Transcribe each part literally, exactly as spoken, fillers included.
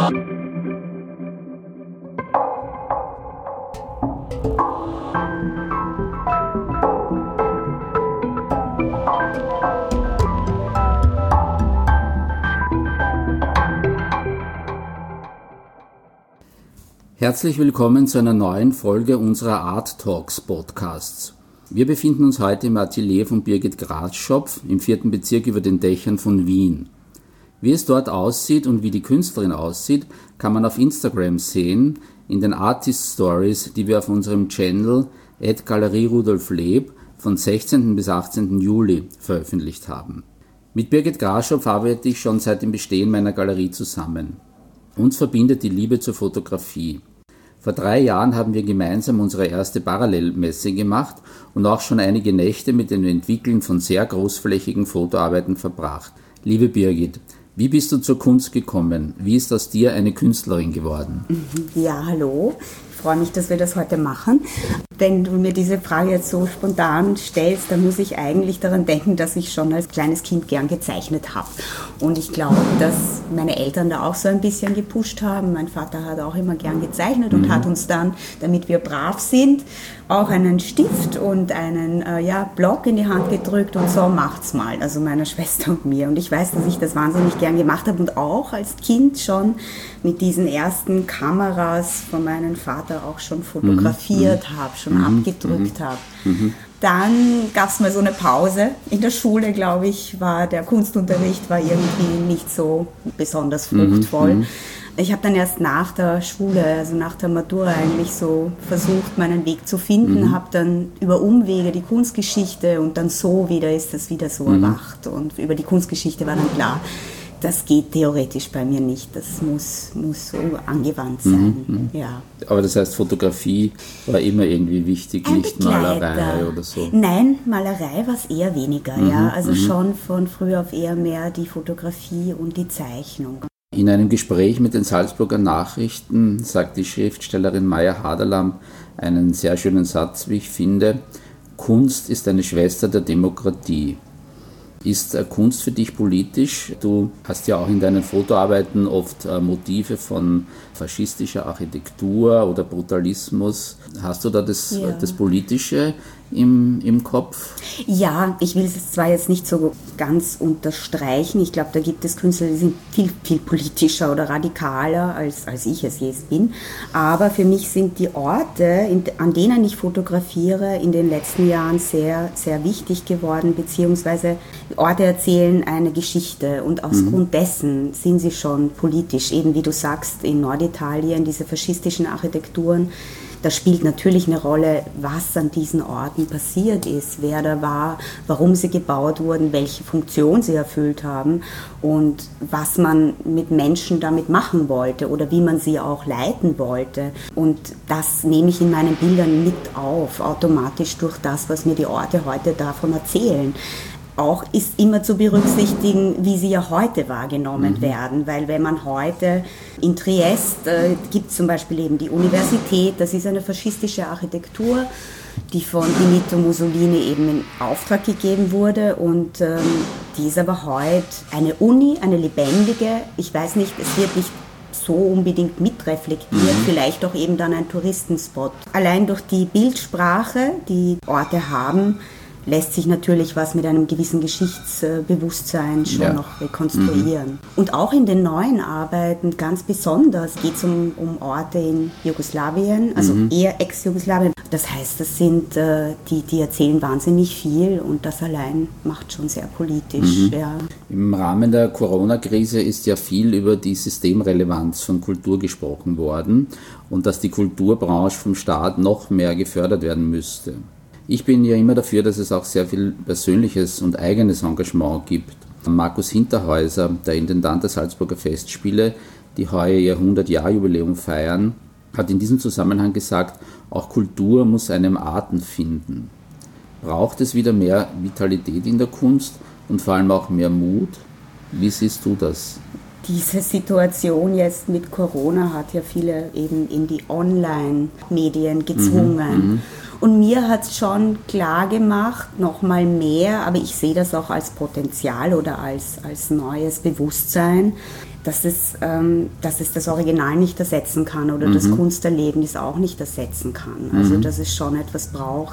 Herzlich willkommen zu einer neuen Folge unserer Art Talks Podcasts. Wir befinden uns heute im Atelier von Birgit Grasschopf im vierten Bezirk über den Dächern von Wien. Wie es dort aussieht und wie die Künstlerin aussieht, kann man auf Instagram sehen, in den Artist Stories, die wir auf unserem Channel at Galerie Rudolf Leeb von sechzehnten bis achtzehnten Juli veröffentlicht haben. Mit Birgit Grasschopf arbeite ich schon seit dem Bestehen meiner Galerie zusammen. Uns verbindet die Liebe zur Fotografie. Vor drei Jahren haben wir gemeinsam unsere erste Parallelmesse gemacht und auch schon einige Nächte mit dem Entwickeln von sehr großflächigen Fotoarbeiten verbracht. Liebe Birgit, wie bist du zur Kunst gekommen? Wie ist aus dir eine Künstlerin geworden? Ja, hallo. Ich freue mich, dass wir das heute machen. Wenn du mir diese Frage jetzt so spontan stellst, dann muss ich eigentlich daran denken, dass ich schon als kleines Kind gern gezeichnet habe. Und ich glaube, dass meine Eltern da auch so ein bisschen gepusht haben. Mein Vater hat auch immer gern gezeichnet und mhm. hat uns dann, damit wir brav sind, auch einen Stift und einen äh, ja, Block in die Hand gedrückt und so macht's mal, also meiner Schwester und mir. Und ich weiß, dass ich das wahnsinnig gern gemacht habe und auch als Kind schon mit diesen ersten Kameras von meinem Vater auch schon fotografiert mhm. habe, schon mhm. abgedrückt mhm. habe. Mhm. Dann gab es mal so eine Pause. In der Schule, glaube ich, war der Kunstunterricht war irgendwie nicht so besonders fruchtvoll. Mhm. Ich habe dann erst nach der Schule, also nach der Matura eigentlich so versucht, meinen Weg zu finden, mhm. habe dann über Umwege die Kunstgeschichte und dann so wieder ist das wieder so mhm. erwacht. Und über die Kunstgeschichte war dann klar, das geht theoretisch bei mir nicht, das muss, muss so angewandt sein. Mhm. Ja. Aber das heißt, Fotografie war immer irgendwie wichtig, Ein nicht Begleiter. Malerei oder so? Nein, Malerei war es eher weniger. Mhm. Ja. Also mhm. schon von früh auf eher mehr die Fotografie und die Zeichnung. In einem Gespräch mit den Salzburger Nachrichten sagt die Schriftstellerin Maya Haderlamp einen sehr schönen Satz, wie ich finde: Kunst ist eine Schwester der Demokratie. Ist Kunst für dich politisch? Du hast ja auch in deinen Fotoarbeiten oft Motive von faschistischer Architektur oder Brutalismus. Hast du da das, ja. das Politische im, im Kopf? Ja, ich will es zwar jetzt nicht so ganz unterstreichen. Ich glaube, da gibt es Künstler, die sind viel, viel politischer oder radikaler, als, als ich es jetzt bin. Aber für mich sind die Orte, in, an denen ich fotografiere, in den letzten Jahren sehr, sehr wichtig geworden, beziehungsweise Orte erzählen eine Geschichte und aus mhm. Grund dessen sind sie schon politisch. Eben wie du sagst, in Norditalien, diese faschistischen Architekturen, da spielt natürlich eine Rolle, was an diesen Orten passiert ist, wer da war, warum sie gebaut wurden, welche Funktion sie erfüllt haben und was man mit Menschen damit machen wollte oder wie man sie auch leiten wollte. Und das nehme ich in meinen Bildern mit auf, automatisch durch das, was mir die Orte heute davon erzählen. Auch ist immer zu berücksichtigen, wie sie ja heute wahrgenommen mhm. werden, weil wenn man heute in Triest äh, gibt zum Beispiel eben die Universität, das ist eine faschistische Architektur, die von Benito Mussolini eben in Auftrag gegeben wurde und ähm, die ist aber heute eine Uni, eine lebendige, ich weiß nicht, es wird nicht so unbedingt mitreflektiert, mhm. vielleicht auch eben dann ein Touristenspot. Allein durch die Bildsprache, die Orte haben, lässt sich natürlich was mit einem gewissen Geschichtsbewusstsein schon ja. noch rekonstruieren. Mhm. Und auch in den neuen Arbeiten ganz besonders geht es um, um Orte in Jugoslawien, also mhm. eher Ex-Jugoslawien. Das heißt, das sind, äh, die, die erzählen wahnsinnig viel und das allein macht schon sehr politisch. Mhm. Ja. Im Rahmen der Corona-Krise ist ja viel über die Systemrelevanz von Kultur gesprochen worden und dass die Kulturbranche vom Staat noch mehr gefördert werden müsste. Ich bin ja immer dafür, dass es auch sehr viel persönliches und eigenes Engagement gibt. Markus Hinterhäuser, der Intendant der Salzburger Festspiele, die heuer ihr hundert-Jahr-Jubiläum feiern, hat in diesem Zusammenhang gesagt, auch Kultur muss einen Atem finden. Braucht es wieder mehr Vitalität in der Kunst und vor allem auch mehr Mut? Wie siehst du das? Diese Situation jetzt mit Corona hat ja viele eben in die Online-Medien gezwungen. Mhm, und mir hat es schon klar gemacht, nochmal mehr, aber ich sehe das auch als Potenzial oder als, als neues Bewusstsein, dass es, ähm, dass es das Original nicht ersetzen kann oder mhm. das Kunsterlebnis auch nicht ersetzen kann. Also dass es schon etwas braucht.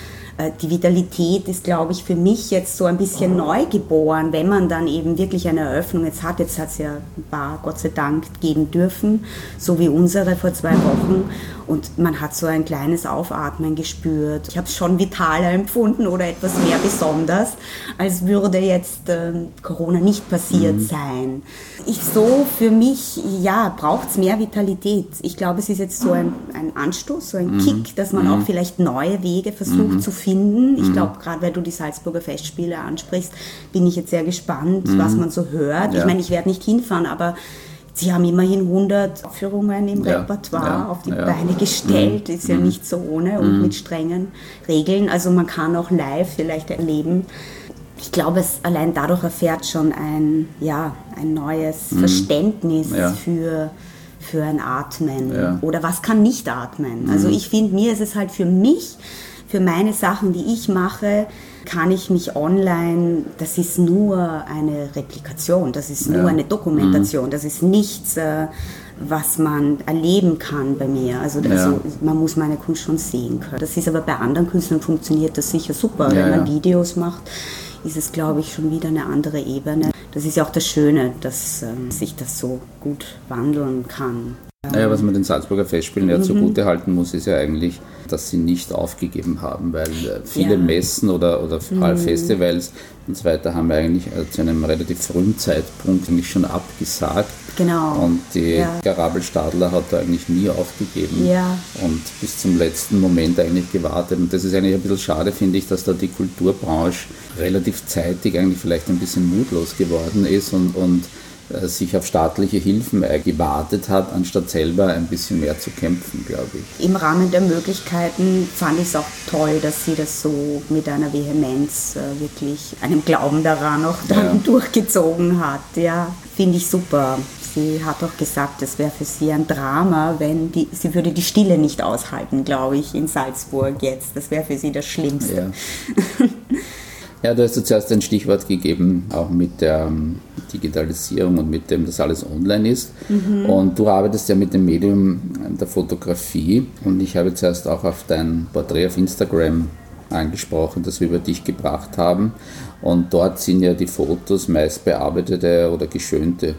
Die Vitalität ist, glaube ich, für mich jetzt so ein bisschen neu geboren, wenn man dann eben wirklich eine Eröffnung jetzt hat. Jetzt hat es ja ein paar, Gott sei Dank, geben dürfen, so wie unsere vor zwei Wochen. Und man hat so ein kleines Aufatmen gespürt. Ich habe es schon vitaler empfunden oder etwas mehr besonders, als würde jetzt äh, Corona nicht passiert mhm. sein. Ich so für mich, ja, braucht es mehr Vitalität. Ich glaube, es ist jetzt so ein, ein Anstoß, so ein mhm. Kick, dass man mhm. auch vielleicht neue Wege versucht mhm. zu finden. Ich glaube, gerade weil du die Salzburger Festspiele ansprichst, bin ich jetzt sehr gespannt, mhm. was man so hört. Ja. Ich meine, ich werde nicht hinfahren, aber sie haben immerhin hundert Aufführungen im ja, Repertoire ja, auf die ja. Beine gestellt, ist ja mhm. nicht so ohne und mhm. mit strengen Regeln. Also man kann auch live vielleicht erleben. Ich glaube, es allein dadurch erfährt schon ein, ja, ein neues mhm. Verständnis ja. für, für ein Atmen. Ja. Oder was kann nicht atmen? Mhm. Also ich finde, mir ist es halt für mich, für meine Sachen, die ich mache, kann ich mich online, das ist nur eine Replikation, das ist nur ja. eine Dokumentation, mhm. das ist nichts, äh, was man erleben kann bei mir. Also, ja. also man muss meine Kunst schon sehen können. Das ist aber bei anderen Künstlern funktioniert das sicher super. Ja, wenn man ja. Videos macht, ist es, glaube ich, schon wieder eine andere Ebene. Das ist ja auch das Schöne, dass ähm, sich das so gut wandeln kann. Naja, was man den Salzburger Festspielen ja mhm. zugute halten muss, ist ja eigentlich, dass sie nicht aufgegeben haben, weil viele ja. Messen oder, oder mhm. Festivals und so weiter haben eigentlich zu einem relativ frühen Zeitpunkt eigentlich schon abgesagt. Genau. Und die ja. Garabel Stadler hat da eigentlich nie aufgegeben ja. und bis zum letzten Moment eigentlich gewartet. Und das ist eigentlich ein bisschen schade, finde ich, dass da die Kulturbranche relativ zeitig eigentlich vielleicht ein bisschen mutlos geworden ist und, und sich auf staatliche Hilfen gewartet hat, anstatt selber ein bisschen mehr zu kämpfen, glaube ich. Im Rahmen der Möglichkeiten fand ich es auch toll, dass sie das so mit einer Vehemenz äh, wirklich, einem Glauben daran auch dann ja. durchgezogen hat. Ja, finde ich super. Sie hat auch gesagt, es wäre für sie ein Drama, wenn die, sie würde die Stille nicht aushalten, glaube ich, in Salzburg jetzt. Das wäre für sie das Schlimmste. Ja. Ja, du hast ja zuerst ein Stichwort gegeben, auch mit der Digitalisierung und mit dem, dass alles online ist. Mhm. Und du arbeitest ja mit dem Medium der Fotografie. Und ich habe zuerst auch auf dein Porträt auf Instagram angesprochen, das wir über dich gebracht haben. Und dort sind ja die Fotos meist bearbeitete oder geschönte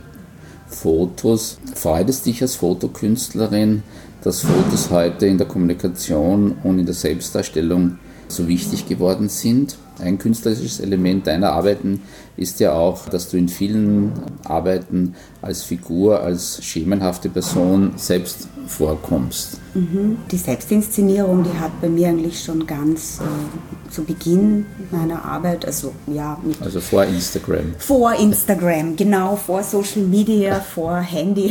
Fotos. Freut es dich als Fotokünstlerin, dass Fotos heute in der Kommunikation und in der Selbstdarstellung so wichtig geworden sind? Ein künstlerisches Element deiner Arbeiten ist ja auch, dass du in vielen Arbeiten als Figur, als schemenhafte Person selbst vorkommst. Mhm. Die Selbstinszenierung, die hat bei mir eigentlich schon ganz äh, zu Beginn meiner Arbeit, also ja... Mit also vor Instagram. Vor Instagram, genau, vor Social Media, vor Handy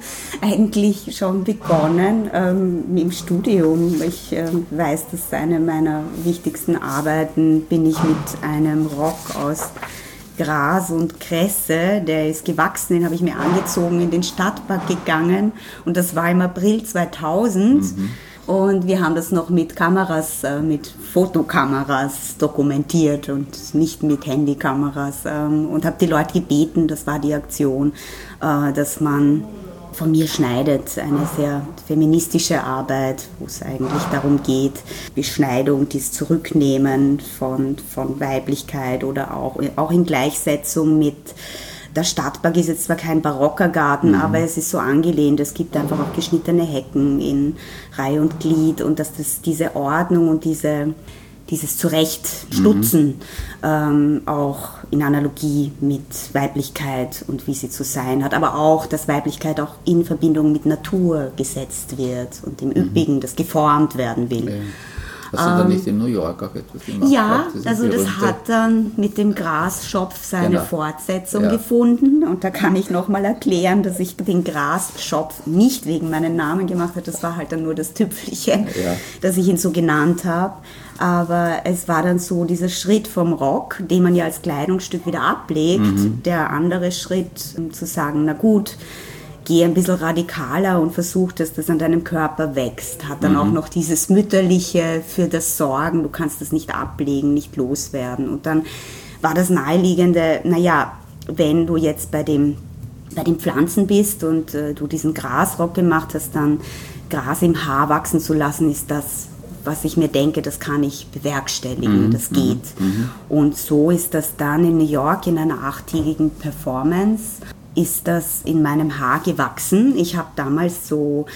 eigentlich schon begonnen ähm, im Studium. Ich äh, weiß, dass eine meiner wichtigsten Arbeiten bin ich mit einem Rock aus Gras und Kresse, der ist gewachsen, den habe ich mir angezogen, in den Stadtpark gegangen und das war im April zweitausend mhm. und wir haben das noch mit Kameras, mit Fotokameras dokumentiert und nicht mit Handykameras und habe die Leute gebeten, das war die Aktion, dass man von mir schneidet, eine sehr feministische Arbeit, wo es eigentlich darum geht, Beschneidung, dieses Zurücknehmen von, von Weiblichkeit oder auch, auch in Gleichsetzung mit, der Stadtpark ist jetzt zwar kein barocker Garten, mhm. aber es ist so angelehnt, es gibt einfach auch geschnittene Hecken in Reihe und Glied und dass das diese Ordnung und diese dieses Zurechtstutzen mhm. ähm, auch in Analogie mit Weiblichkeit und wie sie zu sein hat, aber auch, dass Weiblichkeit auch in Verbindung mit Natur gesetzt wird und im Üppigen, mhm. das geformt werden will. Ja. Hast du ähm, da nicht in New York auch etwas gemacht? Ja, also das hat dann mit dem Grasschopf seine genau. Fortsetzung ja. gefunden und da kann ich nochmal erklären, dass ich den Grasschopf nicht wegen meinem Namen gemacht habe, das war halt dann nur das Tüpfelchen, ja. dass ich ihn so genannt habe. Aber es war dann so dieser Schritt vom Rock, den man ja als Kleidungsstück wieder ablegt, mhm. der andere Schritt, um zu sagen, na gut, geh ein bisschen radikaler und versuch, dass das an deinem Körper wächst. Hat dann mhm. auch noch dieses Mütterliche für das Sorgen, du kannst das nicht ablegen, nicht loswerden. Und dann war das Naheliegende, naja, wenn du jetzt bei dem bei den Pflanzen bist und äh, du diesen Grasrock gemacht hast, dann Gras im Haar wachsen zu lassen, ist das, was ich mir denke, das kann ich bewerkstelligen, mhm. das geht. Mhm. Und so ist das dann in New York in einer achttägigen Performance, ist das in meinem Haar gewachsen. Ich habe damals so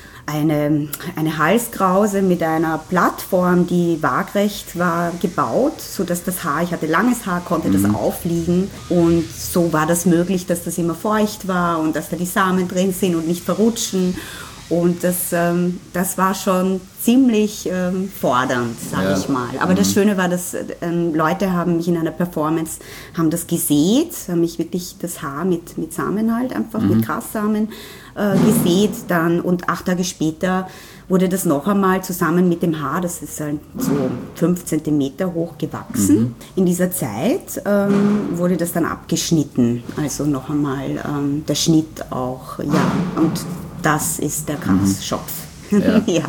eine, eine Halskrause mit einer Plattform, die waagrecht war, gebaut, sodass das Haar, ich hatte langes Haar, konnte mhm. das aufliegen und so war das möglich, dass das immer feucht war und dass da die Samen drin sind und nicht verrutschen. Und das, ähm, das war schon ziemlich ähm, fordernd, sage ja. ich mal. Aber mhm. das Schöne war, dass ähm, Leute haben mich in einer Performance, haben das gesät, haben mich wirklich das Haar mit, mit Samen halt, einfach mhm. mit Grassamen äh, gesät. Dann, und acht Tage später wurde das noch einmal zusammen mit dem Haar, das ist halt so fünf Zentimeter hoch gewachsen. Mhm. In dieser Zeit ähm, wurde das dann abgeschnitten. Also noch einmal ähm, der Schnitt auch, ja. Und das ist der Grasschopf. Ja, ja. ja.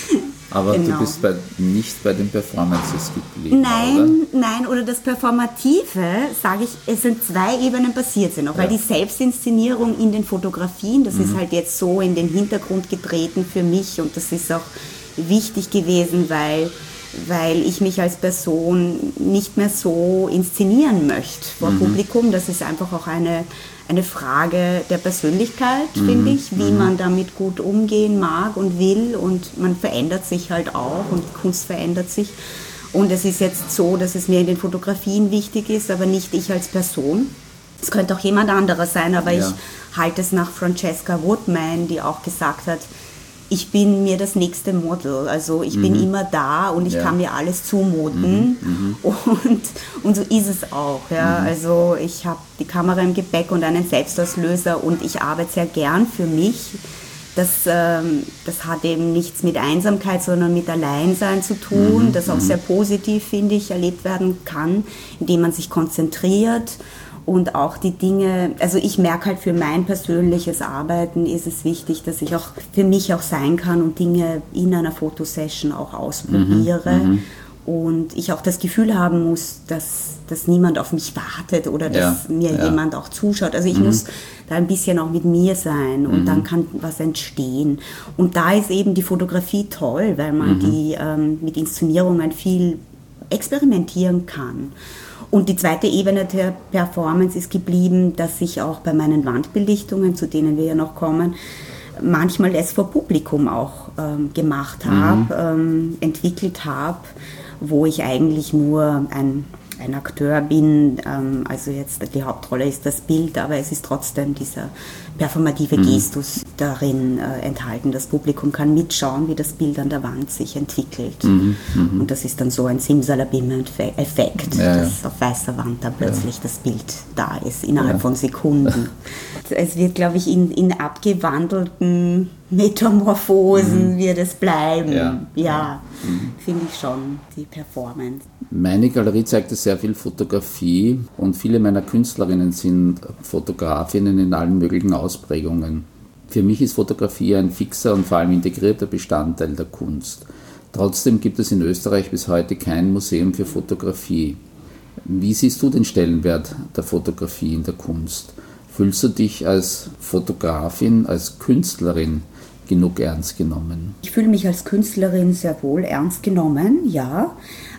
Aber genau. du bist bei, nicht bei den Performances geblieben, Nein, oder? nein, oder das Performative, sage ich, es sind zwei Ebenen passiert sind, auch ja. weil die Selbstinszenierung in den Fotografien, das mhm. ist halt jetzt so in den Hintergrund getreten für mich und das ist auch wichtig gewesen, weil weil ich mich als Person nicht mehr so inszenieren möchte vor mhm. Publikum. Das ist einfach auch eine, eine Frage der Persönlichkeit, mhm. finde ich, wie mhm. man damit gut umgehen mag und will. Und man verändert sich halt auch und die Kunst verändert sich. Und es ist jetzt so, dass es mir in den Fotografien wichtig ist, aber nicht ich als Person. Es könnte auch jemand anderer sein, aber ja. ich halte es nach Francesca Woodman, die auch gesagt hat, ich bin mir das nächste Model, also ich mhm. bin immer da und ich ja. kann mir alles zumuten mhm. und, und so ist es auch. Ja. Mhm. Also ich habe die Kamera im Gepäck und einen Selbstauslöser und ich arbeite sehr gern für mich. Das, ähm, das hat eben nichts mit Einsamkeit, sondern mit Alleinsein zu tun, mhm. das auch sehr positiv, finde ich, erlebt werden kann, indem man sich konzentriert. Und auch die Dinge, also ich merke halt für mein persönliches Arbeiten ist es wichtig, dass ich auch für mich auch sein kann und Dinge in einer Fotosession auch ausprobiere. Mhm, und ich auch das Gefühl haben muss, dass, dass niemand auf mich wartet oder dass ja, mir ja. jemand auch zuschaut. Also ich mhm. muss da ein bisschen auch mit mir sein und mhm. dann kann was entstehen. Und da ist eben die Fotografie toll, weil man mhm. die ähm, mit Inszenierungen viel experimentieren kann. Und die zweite Ebene der Performance ist geblieben, dass ich auch bei meinen Wandbelichtungen, zu denen wir ja noch kommen, manchmal es vor Publikum auch ähm, gemacht habe, mhm. ähm, entwickelt habe, wo ich eigentlich nur ein, ein Akteur bin. Ähm, also jetzt die Hauptrolle ist das Bild, aber es ist trotzdem dieser performative mhm. Gestus darin äh, enthalten. Das Publikum kann mitschauen, wie das Bild an der Wand sich entwickelt. Mhm. Mhm. Und das ist dann so ein Simsalabim-Effekt, ja, dass ja. auf weißer Wand dann plötzlich ja. das Bild da ist, innerhalb ja. von Sekunden. Es wird, glaube ich, in, in abgewandelten Metamorphosen mhm. wird es bleiben. Ja, ja. Mhm. finde ich schon, die Performance. Meine Galerie zeigte sehr viel Fotografie und viele meiner Künstlerinnen sind Fotografinnen in allen möglichen Ausprägungen. Für mich ist Fotografie ein fixer und vor allem integrierter Bestandteil der Kunst. Trotzdem gibt es in Österreich bis heute kein Museum für Fotografie. Wie siehst du den Stellenwert der Fotografie in der Kunst? Fühlst du dich als Fotografin, als Künstlerin genug ernst genommen? Ich fühle mich als Künstlerin sehr wohl ernst genommen, ja.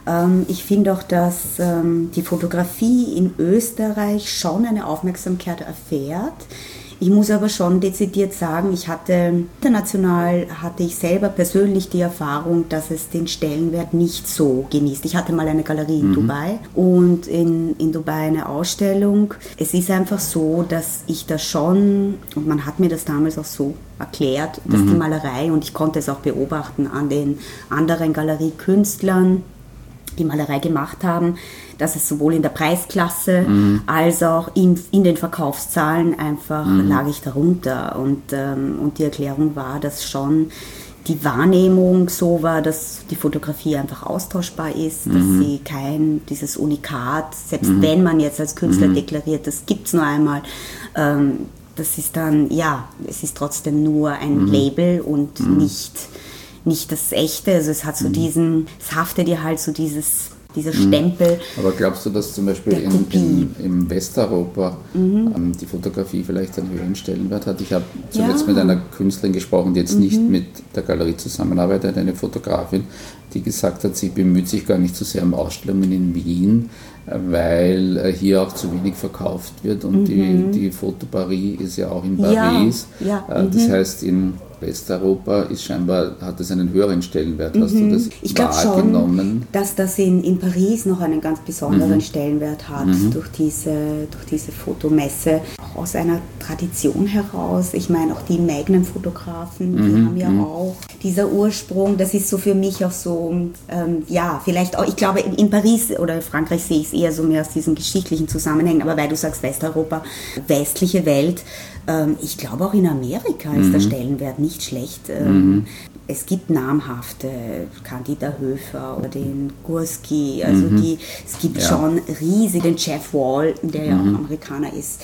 Ich finde auch, dass die Fotografie in Österreich schon eine Aufmerksamkeit erfährt. Ich muss aber schon dezidiert sagen, ich hatte international hatte ich selber persönlich die Erfahrung, dass es den Stellenwert nicht so genießt. Ich hatte mal eine Galerie in mhm. Dubai und in, in Dubai eine Ausstellung. Es ist einfach so, dass ich da schon, und man hat mir das damals auch so erklärt, dass mhm. die Malerei, und ich konnte es auch beobachten an den anderen Galeriekünstlern, die Malerei gemacht haben, dass es sowohl in der Preisklasse mhm. als auch in, in den Verkaufszahlen einfach mhm. lag ich darunter. Und, ähm, und die Erklärung war, dass schon die Wahrnehmung so war, dass die Fotografie einfach austauschbar ist, mhm. dass sie kein, dieses Unikat, selbst mhm. wenn man jetzt als Künstler mhm. deklariert, das gibt es nur einmal, ähm, das ist dann, ja, es ist trotzdem nur ein mhm. Label und mhm. nicht... nicht das Echte, also es hat so diesen, es haftet dir halt so dieses dieser Stempel. Aber glaubst du, dass zum Beispiel in, in, im Westeuropa mhm. ähm, die Fotografie vielleicht einen höheren Stellenwert hat? Ich habe zuletzt ja. mit einer Künstlerin gesprochen, die jetzt mhm. nicht mit der Galerie zusammenarbeitet, eine Fotografin, die gesagt hat, sie bemüht sich gar nicht so sehr um Ausstellungen in Wien, weil hier auch zu wenig verkauft wird und mhm. die, die Foto Paris ist ja auch in Paris. Ja. Ja. Das mhm. heißt, in Westeuropa ist scheinbar, hat es einen höheren Stellenwert. Hast mhm. du das ich wahrgenommen? Schon, dass das in, in Paris noch einen ganz besonderen mhm. Stellenwert hat mhm. durch, diese, durch diese Fotomesse. Auch aus einer Tradition heraus. Ich meine, auch die Magnum-Fotografen, die mhm. haben ja mhm. auch dieser Ursprung. Das ist so für mich auch so, ähm, ja, vielleicht auch, ich glaube, in, in Paris oder Frankreich sehe ich es eher so mehr aus diesen geschichtlichen Zusammenhängen. Aber weil du sagst Westeuropa, westliche Welt, ähm, ich glaube auch in Amerika ist mhm. der Stellenwert nicht schlecht. Mhm. Es gibt namhafte, Candida Höfer oder den Gursky, also mhm. die, es gibt ja. schon riesig, den Jeff Wall, der ja mhm. auch Amerikaner ist.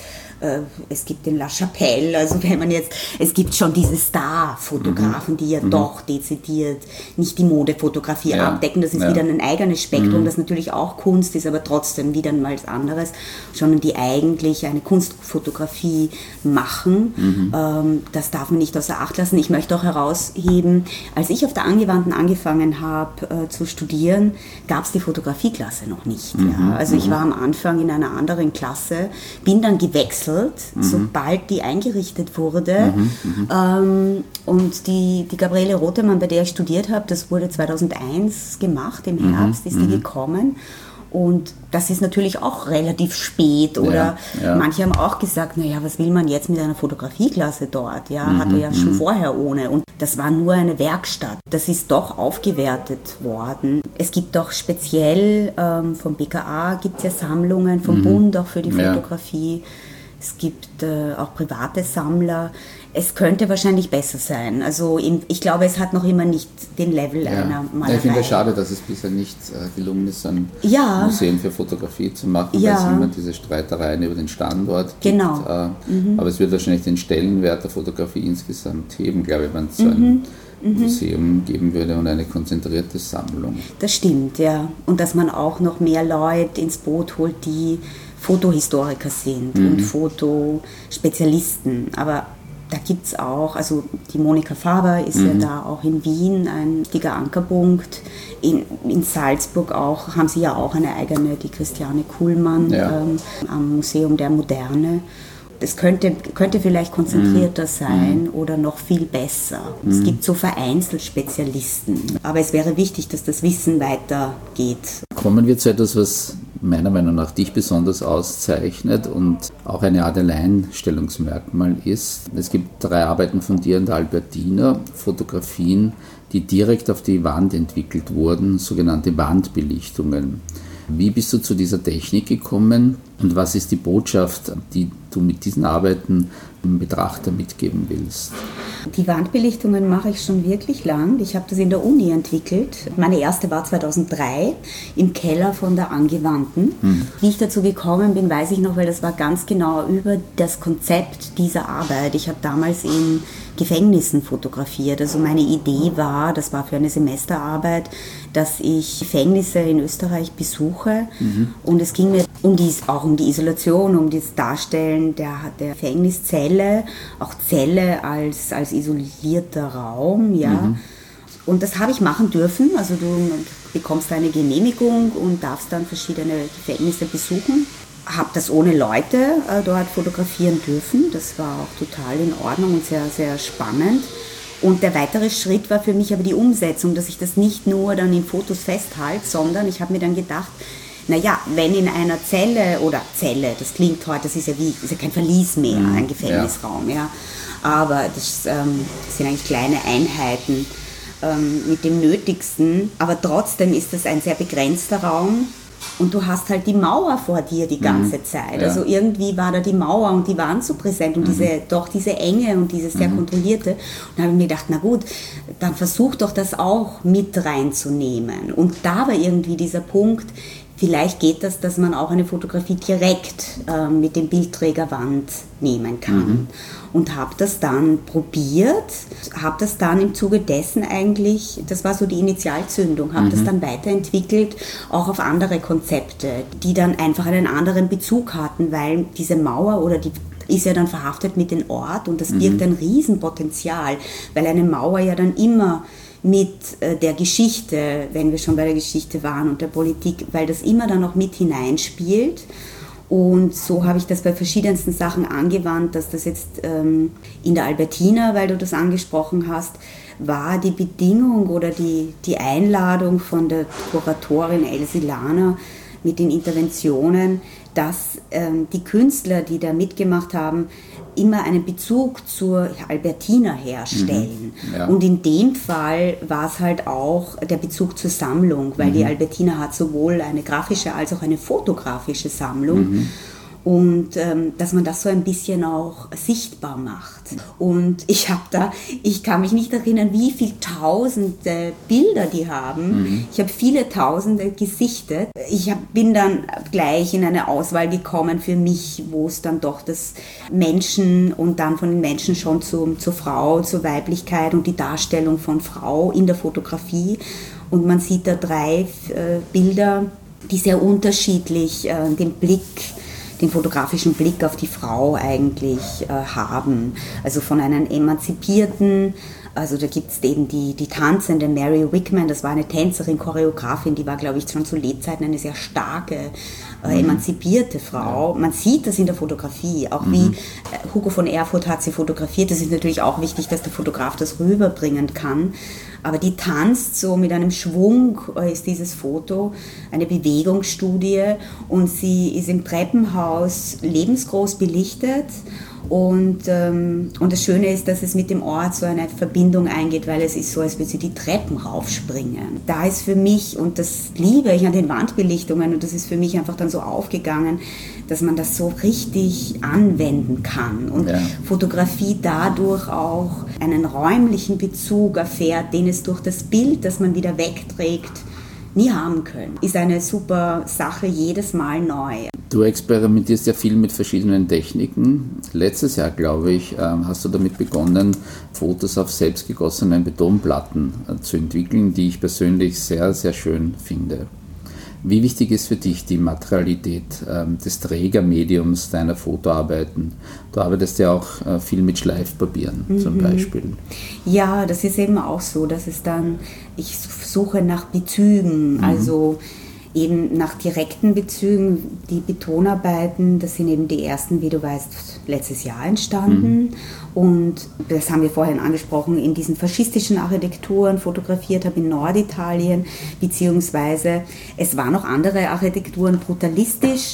Es gibt den La Chapelle, also wenn man jetzt, es gibt schon diese Star-Fotografen, die ja mhm. doch dezidiert nicht die Modefotografie ja. abdecken. Das ist ja. wieder ein eigenes Spektrum, mhm. das natürlich auch Kunst ist, aber trotzdem wieder mal was anderes, sondern die eigentlich eine Kunstfotografie machen. Mhm. Ähm, das darf man nicht außer Acht lassen. Ich möchte auch herausheben, als ich auf der Angewandten angefangen habe äh, zu studieren, gab es die Fotografieklasse noch nicht. Mhm. Ja. Also ich war am Anfang in einer anderen Klasse, bin dann gewechselt, Mhm. sobald die eingerichtet wurde. Mhm, ähm, und die, die Gabriele Rothemann, bei der ich studiert habe, das wurde zweitausendeins gemacht, im Herbst mhm, ist die mhm. gekommen. Und das ist natürlich auch relativ spät. Oder ja, ja. manche haben auch gesagt, naja, was will man jetzt mit einer Fotografieklasse dort? Ja, mhm, hatte ja schon vorher ohne. Und das war nur eine Werkstatt. Das ist doch aufgewertet worden. Es gibt auch speziell ähm, vom B K A gibt es ja Sammlungen, vom mhm. Bund auch für die Fotografie. Ja. Es gibt äh, auch private Sammler. Es könnte wahrscheinlich besser sein. Also in, ich glaube, es hat noch immer nicht den Level ja. einer Malerei. Ich finde es schade, dass es bisher nicht äh, gelungen ist, ein ja. Museum für Fotografie zu machen, ja. weil es immer diese Streitereien über den Standort gibt. Genau. Äh, mhm. Aber es wird wahrscheinlich den Stellenwert der Fotografie insgesamt heben, glaube ich, wenn es so mhm. ein Museum geben würde und eine konzentrierte Sammlung. Das stimmt, ja. Und dass man auch noch mehr Leute ins Boot holt, die Fotohistoriker sind mhm. und Fotospezialisten. Aber da gibt es auch, also die Monika Faber ist mhm. ja da auch in Wien ein wichtiger Ankerpunkt. In, in Salzburg auch haben sie ja auch eine eigene, die Christiane Kuhlmann ja. ähm, am Museum der Moderne. Das könnte, könnte vielleicht konzentrierter mhm. sein oder noch viel besser. Mhm. Es gibt so vereinzelt Spezialisten. Aber es wäre wichtig, dass das Wissen weitergeht. Kommen wir zu etwas, was meiner Meinung nach dich besonders auszeichnet und auch eine Art Alleinstellungsmerkmal ist. Es gibt drei Arbeiten von dir in der Albertina, Fotografien, die direkt auf die Wand entwickelt wurden, sogenannte Wandbelichtungen. Wie bist du zu dieser Technik gekommen und was ist die Botschaft, die du mit diesen Arbeiten dem Betrachter mitgeben willst? Die Wandbelichtungen mache ich schon wirklich lang. Ich habe das in der Uni entwickelt. Meine erste war zweitausenddrei im Keller von der Angewandten. Hm. Wie ich dazu gekommen bin, weiß ich noch, weil das war ganz genau über das Konzept dieser Arbeit. Ich habe damals in Gefängnissen fotografiert. Also meine Idee war, das war für eine Semesterarbeit, dass ich Gefängnisse in Österreich besuche. Mhm. Und es ging mir um die, auch um die Isolation, um das Darstellen der, der Gefängniszelle, auch Zelle als, als isolierter Raum. Ja. Mhm. Und das habe ich machen dürfen. Also du bekommst eine Genehmigung und darfst dann verschiedene Gefängnisse besuchen. Habe das ohne Leute äh, dort fotografieren dürfen. Das war auch total in Ordnung und sehr, sehr spannend. Und der weitere Schritt war für mich aber die Umsetzung, dass ich das nicht nur dann in Fotos festhalte, sondern ich habe mir dann gedacht, naja, wenn in einer Zelle oder Zelle, das klingt heute, das ist ja wie, ist ja kein Verlies mehr, mhm, ein Gefängnisraum, ja. ja. Aber das, ähm, das sind eigentlich kleine Einheiten ähm, mit dem Nötigsten. Aber trotzdem ist das ein sehr begrenzter Raum. Und du hast halt die Mauer vor dir die ganze mhm. Zeit. Ja. Also irgendwie war da die Mauer und die waren so präsent und mhm. diese, doch diese Enge und dieses sehr mhm. kontrollierte. Und da habe ich mir gedacht, na gut, dann versuch doch das auch mit reinzunehmen. Und da war irgendwie dieser Punkt, vielleicht geht das, dass man auch eine Fotografie direkt äh, mit dem Bildträgerwand nehmen kann. Mhm. Und habe das dann probiert, habe das dann im Zuge dessen eigentlich, das war so die Initialzündung, habe mhm. das dann weiterentwickelt, auch auf andere Konzepte, die dann einfach einen anderen Bezug hatten, weil diese Mauer oder die ist ja dann verhaftet mit dem Ort und das birgt mhm. ein Riesenpotenzial, weil eine Mauer ja dann immer mit der Geschichte, wenn wir schon bei der Geschichte waren und der Politik, weil das immer dann noch mit hineinspielt. Und so habe ich das bei verschiedensten Sachen angewandt, dass das jetzt ähm, in der Albertina, weil du das angesprochen hast, war die Bedingung oder die, die Einladung von der Kuratorin Elsie Lahner mit den Interventionen, dass ähm, die Künstler, die da mitgemacht haben, immer einen Bezug zur Albertina herstellen. Mhm, ja. Und in dem Fall war es halt auch der Bezug zur Sammlung, weil mhm. die Albertina hat sowohl eine grafische als auch eine fotografische Sammlung. Mhm. Und ähm, dass man das so ein bisschen auch sichtbar macht. Und ich habe da, ich kann mich nicht erinnern, wie viele tausende Bilder die haben. Mhm. Ich habe viele tausende gesichtet. Ich hab, bin dann gleich in eine Auswahl gekommen für mich, wo es dann doch das Menschen und dann von den Menschen schon zu, zur Frau, zur Weiblichkeit und die Darstellung von Frau in der Fotografie. Und man sieht da drei äh, Bilder, die sehr unterschiedlich äh, den Blick den fotografischen Blick auf die Frau eigentlich äh, haben. Also von einem emanzipierten, also da gibt es eben die, die tanzende Mary Wickman, das war eine Tänzerin, Choreografin, die war, glaube ich, schon zu Lebzeiten eine sehr starke, äh, mhm. emanzipierte Frau. Man sieht das in der Fotografie, auch mhm. wie äh, Hugo von Erfurt hat sie fotografiert. Das ist natürlich auch wichtig, dass der Fotograf das rüberbringen kann. Aber die tanzt so mit einem Schwung, ist dieses Foto, eine Bewegungsstudie und sie ist im Treppenhaus lebensgroß belichtet und, ähm, und das Schöne ist, dass es mit dem Ort so eine Verbindung eingeht, weil es ist so, als würde sie die Treppen raufspringen. Da ist für mich, und das liebe ich an den Wandbelichtungen und das ist für mich einfach dann so aufgegangen, dass man das so richtig anwenden kann und ja. Fotografie dadurch auch einen räumlichen Bezug erfährt, den es durch das Bild, das man wieder wegträgt, nie haben können. Ist eine super Sache, jedes Mal neu. Du experimentierst ja viel mit verschiedenen Techniken. Letztes Jahr, glaube ich, hast du damit begonnen, Fotos auf selbstgegossenen Betonplatten zu entwickeln, die ich persönlich sehr, sehr schön finde. Wie wichtig ist für dich die Materialität ähm, des Trägermediums deiner Fotoarbeiten? Du arbeitest ja auch äh, viel mit Schleifpapieren mhm. zum Beispiel. Ja, das ist eben auch so, dass es dann, ich suche nach Bezügen, mhm. also eben nach direkten Bezügen. Die Betonarbeiten, das sind eben die ersten, wie du weißt, letztes Jahr entstanden. Mhm. Und das haben wir vorhin angesprochen, in diesen faschistischen Architekturen fotografiert habe in Norditalien, beziehungsweise es waren noch andere Architekturen, brutalistisch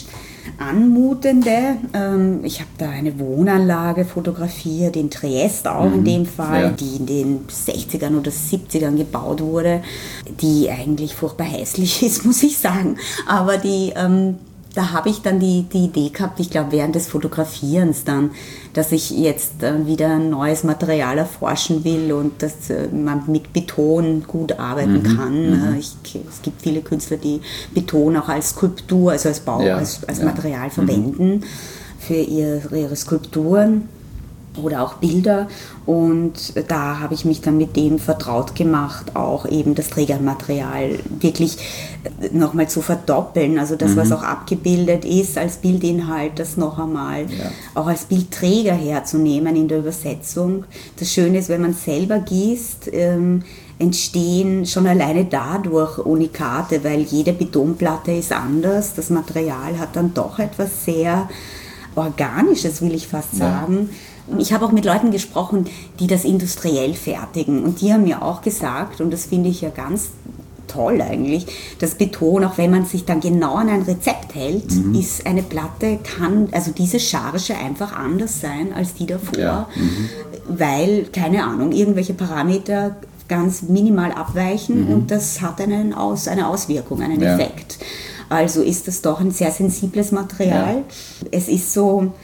anmutende. Ich habe da eine Wohnanlage fotografiert, in Triest auch mhm. in dem Fall, ja. die in den sechzigern oder siebzigern gebaut wurde, die eigentlich furchtbar hässlich ist, muss ich sagen. Aber die... Ähm, Da habe ich dann die, die Idee gehabt, ich glaube während des Fotografierens dann, dass ich jetzt äh, wieder ein neues Material erforschen will und dass äh, man mit Beton gut arbeiten mhm. kann. Mhm. Ich, es gibt viele Künstler, die Beton auch als Skulptur, also als Bau, ja. als, als ja. Material verwenden mhm. für ihre, ihre Skulpturen oder auch Bilder, und da habe ich mich dann mit dem vertraut gemacht, auch eben das Trägermaterial wirklich nochmal zu verdoppeln, also das, mhm. was auch abgebildet ist als Bildinhalt, das noch einmal ja. auch als Bildträger herzunehmen in der Übersetzung. Das Schöne ist, wenn man selber gießt, ähm, entstehen schon alleine dadurch Unikate, weil jede Betonplatte ist anders, das Material hat dann doch etwas sehr Organisches, will ich fast sagen. Ja. Ich habe auch mit Leuten gesprochen, die das industriell fertigen, und die haben mir auch gesagt, und das finde ich ja ganz toll eigentlich, dass Beton, auch wenn man sich dann genau an ein Rezept hält, mhm. ist eine Platte, kann, also diese Charge einfach anders sein als die davor, ja. mhm. weil, keine Ahnung, irgendwelche Parameter ganz minimal abweichen mhm. und das hat einen Aus, eine Auswirkung, einen ja. Effekt. Also ist das doch ein sehr sensibles Material. Ja. Es ist so,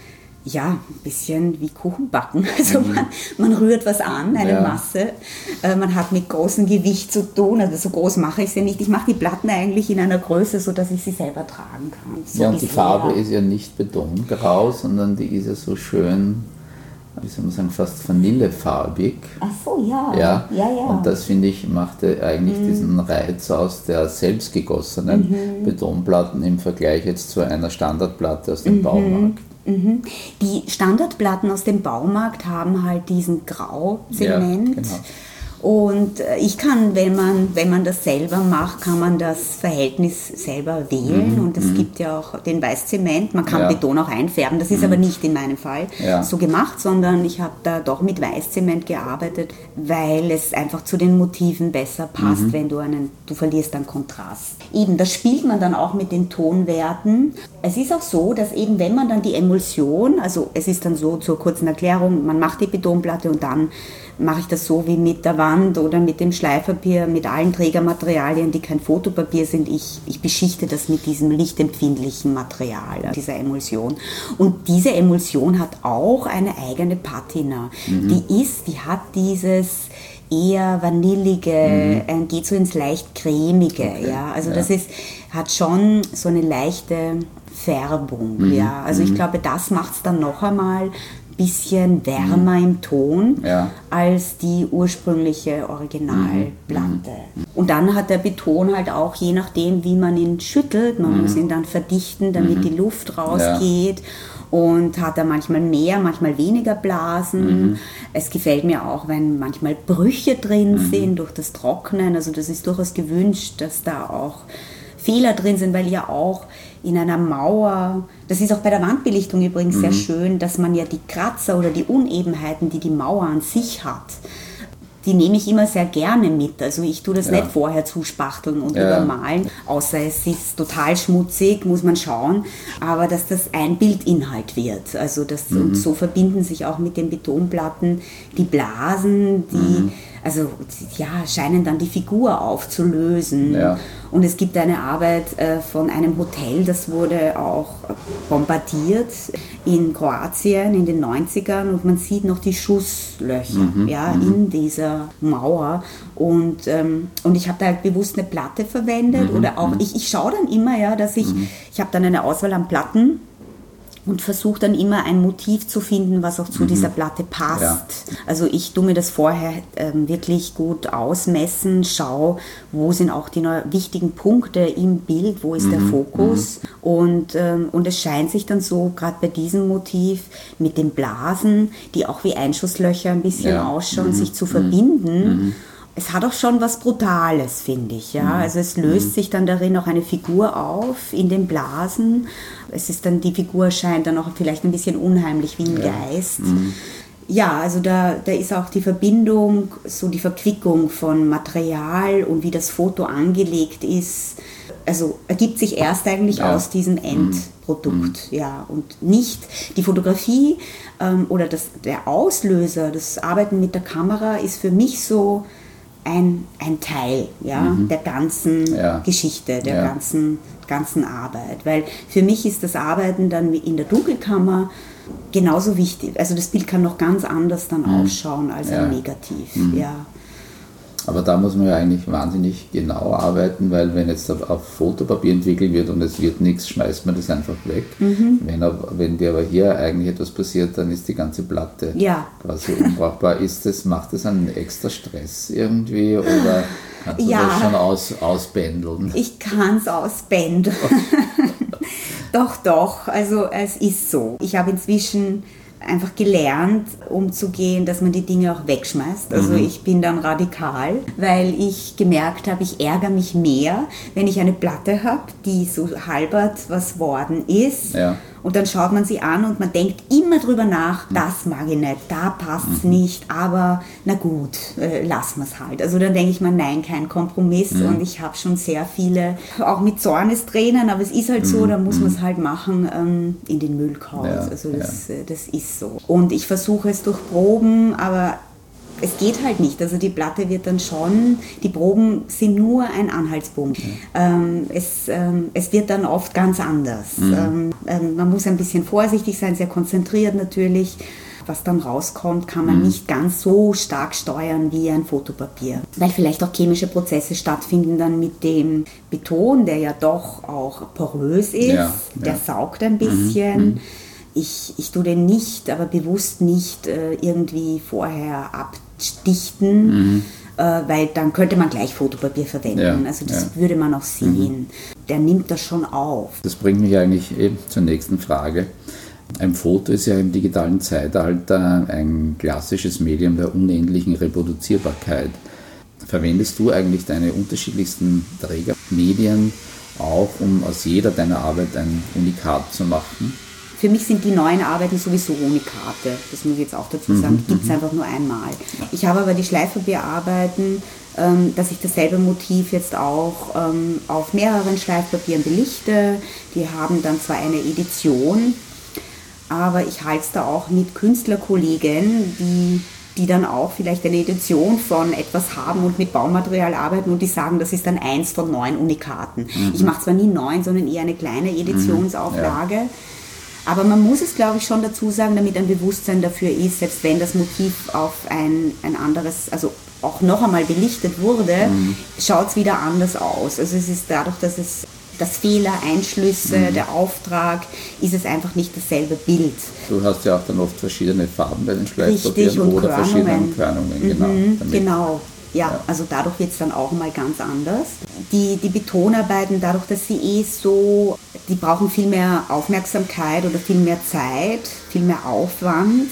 ja, ein bisschen wie Kuchen backen. Also mhm. man, man rührt was an, eine ja. Masse. Äh, man hat mit großem Gewicht zu tun. Also so groß mache ich sie nicht. Ich mache die Platten eigentlich in einer Größe, sodass ich sie selber tragen kann. So ja, und die Farbe ist ja nicht betongrau, sondern die ist ja so schön, wie soll man sagen, fast vanillefarbig. Ach so, ja. Ja, ja, ja. Und das, finde ich, machte eigentlich mhm. diesen Reiz aus der selbstgegossenen mhm. Betonplatten im Vergleich jetzt zu einer Standardplatte aus dem mhm. Baumarkt. Mhm. Die Standardplatten aus dem Baumarkt haben halt diesen Grauzement. Ja, genau. Und ich kann, wenn man, wenn man das selber macht, kann man das Verhältnis selber wählen. Mhm. Und es mhm. gibt ja auch den Weißzement. Man kann ja. Beton auch einfärben. Das ist mhm. aber nicht in meinem Fall ja. so gemacht, sondern ich habe da doch mit Weißzement gearbeitet, weil es einfach zu den Motiven besser passt, mhm. wenn du einen, du verlierst dann Kontrast. Eben, das spielt man dann auch mit den Tonwerten. Es ist auch so, dass eben, wenn man dann die Emulsion, also es ist dann so zur kurzen Erklärung, man macht die Betonplatte und dann mache ich das so wie mit der Wand oder mit dem Schleifpapier, mit allen Trägermaterialien, die kein Fotopapier sind. Ich, ich beschichte das mit diesem lichtempfindlichen Material, dieser Emulsion. Und diese Emulsion hat auch eine eigene Patina. Mhm. Die ist, die hat dieses eher vanillige, mhm. geht so ins leicht cremige. Okay. Ja? Also ja. das ist, hat schon so eine leichte Färbung. Mhm. Ja? Also mhm. ich glaube, das macht es dann noch einmal bisschen wärmer mhm. im Ton ja. als die ursprüngliche Originalplatte. Mhm. Und dann hat der Beton halt auch, je nachdem wie man ihn schüttelt, man mhm. muss ihn dann verdichten, damit mhm. die Luft rausgeht. Ja. Und hat er manchmal mehr, manchmal weniger Blasen. Mhm. Es gefällt mir auch, wenn manchmal Brüche drin mhm. sind durch das Trocknen. Also das ist durchaus gewünscht, dass da auch Fehler drin sind, weil ja auch in einer Mauer, das ist auch bei der Wandbelichtung übrigens mhm. sehr schön, dass man ja die Kratzer oder die Unebenheiten, die die Mauer an sich hat, die nehme ich immer sehr gerne mit. Also ich tue das ja. nicht vorher zuspachteln und ja. übermalen, außer es ist total schmutzig, muss man schauen, aber dass das ein Bildinhalt wird. Also das, mhm. und so verbinden sich auch mit den Betonplatten die Blasen, die mhm. also ja, scheinen dann die Figur aufzulösen. Ja. Und es gibt eine Arbeit äh, von einem Hotel, das wurde auch bombardiert in Kroatien in den neunzigern und man sieht noch die Schusslöcher mhm. ja, mhm. in dieser Mauer. Und, ähm, und ich habe da halt bewusst eine Platte verwendet mhm. oder auch, ich, ich schaue dann immer, ja, dass ich, mhm. ich habe dann eine Auswahl an Platten und versuche dann immer ein Motiv zu finden, was auch zu mhm. dieser Platte passt. Ja. Also ich tue mir das vorher ähm, wirklich gut ausmessen, schaue, wo sind auch die wichtigen Punkte im Bild, wo ist mhm. der Fokus. Mhm. Und, ähm, und es scheint sich dann so, gerade bei diesem Motiv, mit den Blasen, die auch wie Einschusslöcher ein bisschen ja. ausschauen, mhm. sich zu verbinden. Mhm. Es hat auch schon was Brutales, finde ich. Ja? Also es löst mhm. sich dann darin auch eine Figur auf in den Blasen. Es ist dann, die Figur erscheint dann auch vielleicht ein bisschen unheimlich wie ein ja. Geist. Mhm. Ja, also da, da ist auch die Verbindung, so die Verquickung von Material und wie das Foto angelegt ist. Also ergibt sich erst eigentlich ja. aus diesem Endprodukt. Mhm. Ja, und nicht die Fotografie ähm, oder das, der Auslöser, das Arbeiten mit der Kamera ist für mich so Ein, ein Teil ja, mhm. der ganzen ja. Geschichte, der ja. ganzen, ganzen Arbeit. Weil für mich ist das Arbeiten dann in der Dunkelkammer genauso wichtig. Also das Bild kann noch ganz anders dann mhm. ausschauen als ja. ein Negativ. Mhm. Ja. Aber da muss man ja eigentlich wahnsinnig genau arbeiten, weil wenn jetzt auf, auf Fotopapier entwickelt wird und es wird nichts, schmeißt man das einfach weg. Mhm. Wenn, wenn dir aber hier eigentlich etwas passiert, dann ist die ganze Platte ja. quasi unbrauchbar. Ist das, macht das einen extra Stress irgendwie oder kannst du ja. das schon aus, ausbändeln? Ich kann es ausbändeln. Doch, doch, also es ist so. Ich habe inzwischen einfach gelernt, umzugehen, dass man die Dinge auch wegschmeißt. Also mhm. ich bin dann radikal, weil ich gemerkt habe, ich ärgere mich mehr, wenn ich eine Platte habe, die so halbert was worden ist. Ja. Und dann schaut man sie an und man denkt immer drüber nach, mhm. das mag ich nicht, da passt es mhm. nicht, aber na gut, äh, lassen wir es halt. Also dann denke ich mir, nein, kein Kompromiss mhm. und ich habe schon sehr viele, auch mit Zornestränen, aber es ist halt so, mhm. da muss man es halt machen, ähm, in den Müll kaut. Ja. Also das, ja. äh, das ist so. Und ich versuche es durch Proben, aber es geht halt nicht. Also die Platte wird dann schon, die Proben sind nur ein Anhaltspunkt. Mhm. Ähm, es, ähm, es wird dann oft ganz anders. Mhm. Ähm, ähm, man muss ein bisschen vorsichtig sein, sehr konzentriert natürlich. Was dann rauskommt, kann man mhm. nicht ganz so stark steuern wie ein Fotopapier. Weil vielleicht auch chemische Prozesse stattfinden dann mit dem Beton, der ja doch auch porös ist. Ja, der ja. saugt ein bisschen. Mhm. Ich, ich tue den nicht, aber bewusst nicht äh, irgendwie vorher abdichten, mhm. äh, weil dann könnte man gleich Fotopapier verwenden. Ja, also das ja. würde man auch sehen. Mhm. Der nimmt das schon auf. Das bringt mich eigentlich eben zur nächsten Frage. Ein Foto ist ja im digitalen Zeitalter ein klassisches Medium der unendlichen Reproduzierbarkeit. Verwendest du eigentlich deine unterschiedlichsten Trägermedien auch, um aus jeder deiner Arbeit ein Unikat zu machen? Für mich sind die neuen Arbeiten sowieso Unikate, das muss ich jetzt auch dazu sagen, die gibt es einfach nur einmal. Ich habe aber die Schleifpapierarbeiten, ähm, dass ich dasselbe Motiv jetzt auch ähm, auf mehreren Schleifpapieren belichte. Die haben dann zwar eine Edition, aber ich halte es da auch mit Künstlerkollegen, die, die dann auch vielleicht eine Edition von etwas haben und mit Baumaterial arbeiten und die sagen, das ist dann eins von neun Unikaten. Mhm. Ich mache zwar nie neun, sondern eher eine kleine Editionsauflage. Ja. Aber man muss es, glaube ich, schon dazu sagen, damit ein Bewusstsein dafür ist, selbst wenn das Motiv auf ein, ein anderes, also auch noch einmal belichtet wurde, mhm. schaut es wieder anders aus. Also es ist dadurch, dass es das Fehler, Einschlüsse, mhm. der Auftrag, ist es einfach nicht dasselbe Bild. Du hast ja auch dann oft verschiedene Farben bei den Schleifpapieren oder Körnungen. verschiedene Körnungen. Genau, mhm, genau. Ja, ja, also dadurch wird es dann auch mal ganz anders. Die, die Betonarbeiten, dadurch, dass sie eh so, die brauchen viel mehr Aufmerksamkeit oder viel mehr Zeit, viel mehr Aufwand.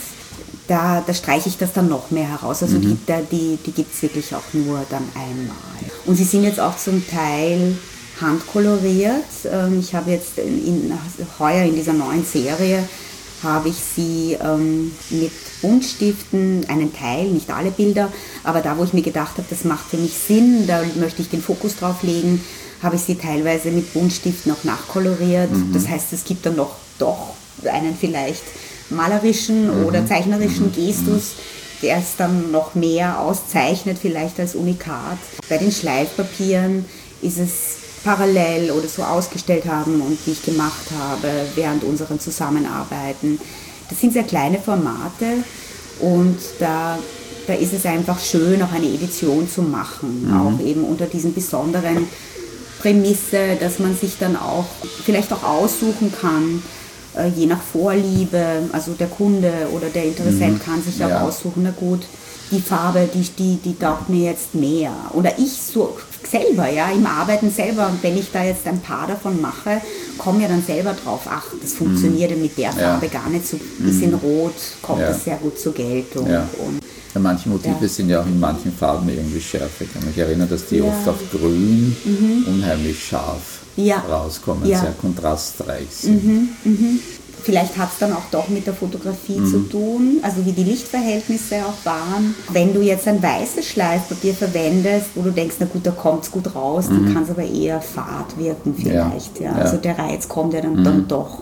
Da, da streiche ich das dann noch mehr heraus. Also mhm. die, die, die gibt es wirklich auch nur dann einmal. Und sie sind jetzt auch zum Teil handkoloriert. Ich habe jetzt in, in, heuer in dieser neuen Serie habe ich sie ähm, mit Buntstiften, einen Teil, nicht alle Bilder, aber da, wo ich mir gedacht habe, das macht für mich Sinn, da möchte ich den Fokus drauf legen, habe ich sie teilweise mit Buntstiften auch nachkoloriert. Mhm. Das heißt, es gibt dann noch doch einen vielleicht malerischen mhm. oder zeichnerischen mhm. Gestus, der es dann noch mehr auszeichnet, vielleicht als Unikat. Bei den Schleifpapieren ist es parallel oder so ausgestellt haben und die ich gemacht habe während unseren Zusammenarbeiten. Das sind sehr kleine Formate und da, da ist es einfach schön, auch eine Edition zu machen, mhm. auch eben unter diesen besonderen Prämisse, dass man sich dann auch vielleicht auch aussuchen kann, äh, je nach Vorliebe, also der Kunde oder der Interessent mhm. kann sich auch ja. aussuchen, na gut, die Farbe, die, die, die taugt mir jetzt mehr. Oder ich so selber, ja, im Arbeiten selber. Und wenn ich da jetzt ein paar davon mache, komme ja dann selber drauf, ach, das funktioniert mm. mit der Farbe ja. gar nicht so. Mm. Ist in Rot, kommt ja. das sehr gut zur Geltung. Ja. Und, ja, manche Motive ja. sind ja auch in manchen Farben irgendwie schärfer. Ich kann mich erinnern, dass die ja. oft auf Grün mhm. unheimlich scharf ja. rauskommen, ja. sehr kontrastreich sind. Mhm. Mhm. Vielleicht hat es dann auch doch mit der Fotografie mhm. zu tun, also wie die Lichtverhältnisse auch waren. Wenn du jetzt ein weißes Schleifpapier verwendest, wo du denkst, na gut, da kommt es gut raus, mhm. dann kann es aber eher fad wirken vielleicht. Ja. Ja. Also der Reiz kommt ja dann, mhm. dann doch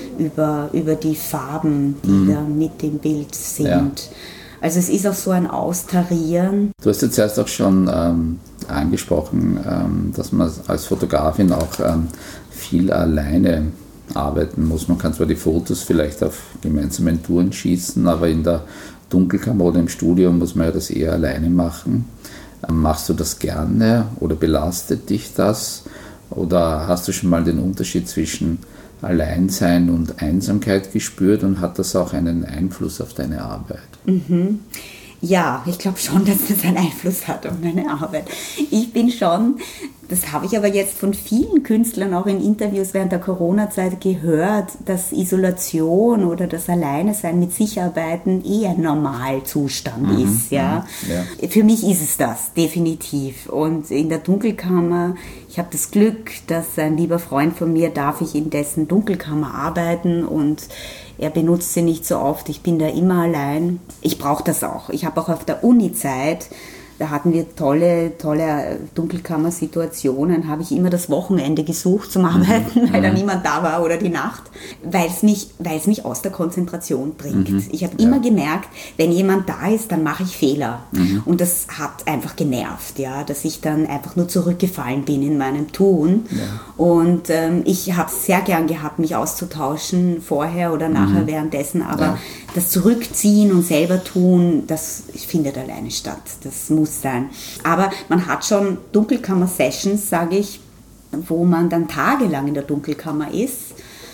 über, über die Farben, die mhm. da mit dem Bild sind. Ja. Also es ist auch so ein Austarieren. Du hast jetzt erst auch schon ähm, angesprochen, ähm, dass man als Fotografin auch ähm, viel alleine arbeiten muss. Man kann zwar die Fotos vielleicht auf gemeinsamen Touren schießen, aber in der Dunkelkammer oder im Studio muss man ja das eher alleine machen. Machst du das gerne oder belastet dich das? Oder hast du schon mal den Unterschied zwischen Alleinsein und Einsamkeit gespürt und hat das auch einen Einfluss auf deine Arbeit? Mhm. Ja, ich glaube schon, dass das einen Einfluss hat auf meine Arbeit. Ich bin schon, das habe ich aber jetzt von vielen Künstlern auch in Interviews während der Corona-Zeit gehört, dass Isolation oder das Alleine-Sein mit sich arbeiten eher ein Normalzustand mhm, ist. Ja. ja. Für mich ist es das, definitiv. Und in der Dunkelkammer, ich habe das Glück, dass ein lieber Freund von mir, darf ich in dessen Dunkelkammer arbeiten und er benutzt sie nicht so oft, ich bin da immer allein. Ich brauche das auch. Ich habe auch auf der Uni-Zeit da hatten wir tolle, tolle Dunkelkammersituationen, habe ich immer das Wochenende gesucht zum Arbeiten, mhm. weil da niemand da war oder die Nacht, weil es mich, weil es mich aus der Konzentration bringt. Mhm. Ich habe ja. immer gemerkt, wenn jemand da ist, dann mache ich Fehler. Mhm. Und das hat einfach genervt, ja, dass ich dann einfach nur zurückgefallen bin in meinem Tun. Ja. Und ähm, ich habe es sehr gern gehabt, mich auszutauschen, vorher oder nachher, mhm. währenddessen, aber ja. das Zurückziehen und selber tun, das findet alleine statt. Das muss sein. Aber man hat schon Dunkelkammer-Sessions, sage ich, wo man dann tagelang in der Dunkelkammer ist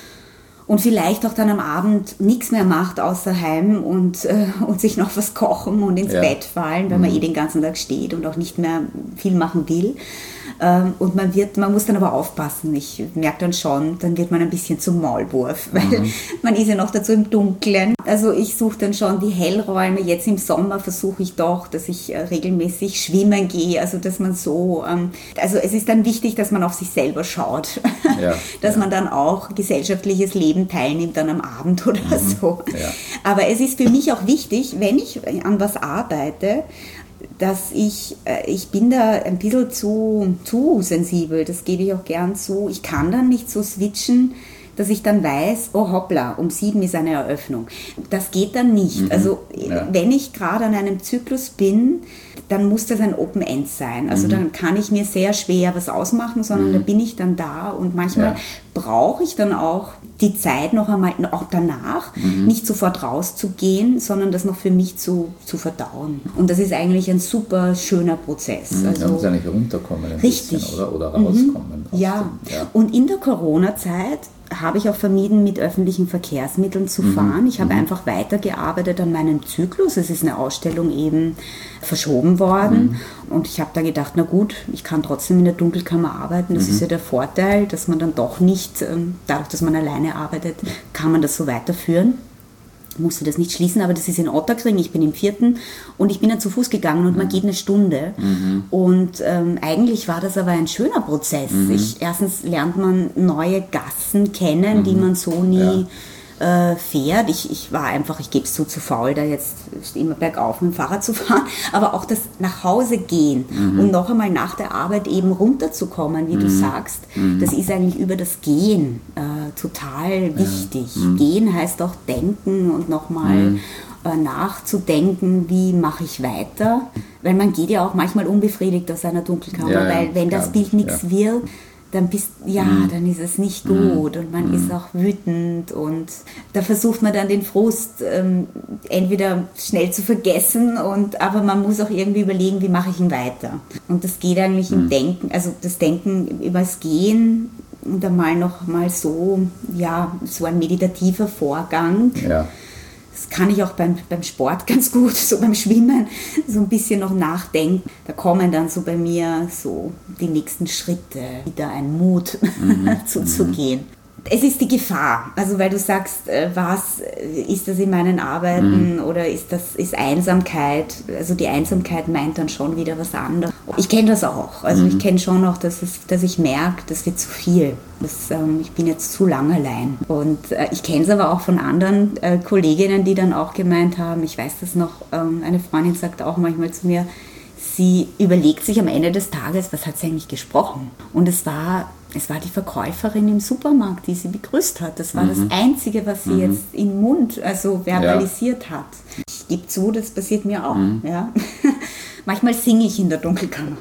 und vielleicht auch dann am Abend nichts mehr macht außer heim und, äh, und sich noch was kochen und ins ja. Bett fallen, weil mhm. man eh den ganzen Tag steht und auch nicht mehr viel machen will. Ähm, und man wird, man muss dann aber aufpassen. Ich merke dann schon, dann wird man ein bisschen zum Maulwurf, weil mhm. man ist ja noch dazu im Dunkeln. Also ich suche dann schon die Hellräume. Jetzt im Sommer versuche ich doch, dass ich äh, regelmäßig schwimmen gehe, also dass man so, ähm, also es ist dann wichtig, dass man auf sich selber schaut, ja, dass ja. man dann auch gesellschaftliches Leben teilnimmt dann am Abend oder mhm. so. Ja. Aber es ist für mich auch wichtig, wenn ich an was arbeite, dass ich, ich bin da ein bisschen zu, zu sensibel, das gebe ich auch gern zu. Ich kann dann nicht so switchen, dass ich dann weiß, oh hoppla, um sieben ist eine Eröffnung. Das geht dann nicht. Mhm. Also ja. wenn ich gerade an einem Zyklus bin, dann muss das ein Open End sein. Also mhm. dann kann ich mir sehr schwer was ausmachen, sondern mhm. da bin ich dann da und manchmal ja. brauche ich dann auch die Zeit noch einmal, auch danach, mhm. nicht sofort rauszugehen, sondern das noch für mich zu, zu verdauen. Und das ist eigentlich ein super schöner Prozess. Mhm. Also, da muss eigentlich runterkommen ein richtig. bisschen, oder? Oder rauskommen. Mhm. Ja. Dem, ja, und in der Corona-Zeit habe ich auch vermieden, mit öffentlichen Verkehrsmitteln zu fahren. Mhm. Ich habe mhm. einfach weitergearbeitet an meinem Zyklus. Es ist eine Ausstellung eben verschoben worden. Mhm. Und ich habe da gedacht, na gut, ich kann trotzdem in der Dunkelkammer arbeiten. Das mhm. ist ja der Vorteil, dass man dann doch nicht, dadurch, dass man alleine arbeitet, kann man das so weiterführen. Musste das nicht schließen, aber das ist in Ottakring, ich bin im vierten und ich bin dann zu Fuß gegangen und man geht eine Stunde mhm. und ähm, eigentlich war das aber ein schöner Prozess. Mhm. Ich, erstens lernt man neue Gassen kennen, mhm. die man so nie ja. äh, fährt. Ich, ich war einfach, ich gebe es zu, zu faul, da jetzt immer bergauf mit dem Fahrrad zu fahren, aber auch das nach Hause gehen mhm. und noch einmal nach der Arbeit eben runterzukommen, wie mhm. du sagst, mhm. das ist eigentlich über das Gehen äh, total wichtig. Ja. Mhm. Gehen heißt auch denken und nochmal mhm. äh, nachzudenken, wie mache ich weiter, weil man geht ja auch manchmal unbefriedigt aus einer Dunkelkammer, ja, ja, weil wenn das Bild nichts ja. wird, dann bist ja, mhm. dann ist es nicht gut und man mhm. ist auch wütend und da versucht man dann den Frust ähm, entweder schnell zu vergessen und aber man muss auch irgendwie überlegen, wie mache ich ihn weiter. Und das geht eigentlich mhm. im Denken, also das Denken über das Gehen und einmal noch mal so, ja, so ein meditativer Vorgang. Ja. Das kann ich auch beim, beim Sport ganz gut, so beim Schwimmen, so ein bisschen noch nachdenken. Da kommen dann so bei mir so die nächsten Schritte, wieder ein Mut mhm. zuzugehen. Es ist die Gefahr, also weil du sagst, was ist das in meinen Arbeiten mhm. oder ist das ist Einsamkeit, also die Einsamkeit meint dann schon wieder was anderes. Ich kenne das auch, also mhm. ich kenne schon auch, dass, es, dass ich merke, das wird zu viel, das, ähm, ich bin jetzt zu lang allein und äh, ich kenne es aber auch von anderen äh, Kolleginnen, die dann auch gemeint haben, ich weiß das noch, ähm, eine Freundin sagt auch manchmal zu mir, sie überlegt sich am Ende des Tages, was hat sie eigentlich gesprochen und es war Es war die Verkäuferin im Supermarkt, die sie begrüßt hat. Das war mhm. das Einzige, was sie mhm. jetzt im Mund also verbalisiert ja. hat. Ich gebe zu, das passiert mir auch. Mhm. Ja. Manchmal singe ich in der Dunkelkammer.